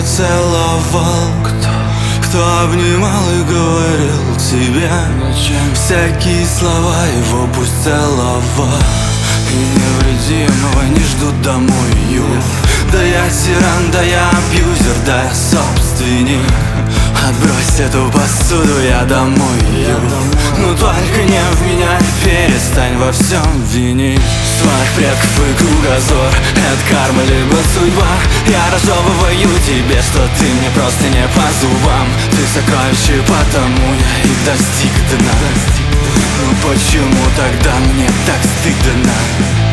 целовал? Кто обнимал и говорил тебе всякие слова, его пусть целовал. И невредимого не ждут домой, да я тиран, да я абьюзер, да я собственник. Отбрось эту посуду, я домой, ну только не в меня, перестань во всем винить своих предков и кругозор. Это карма либо судьба. Я разжевываю тебе, что ты мне просто не по зубам. Ты сокровище, потому я и достиг дна. Ну почему тогда мне так стыдно?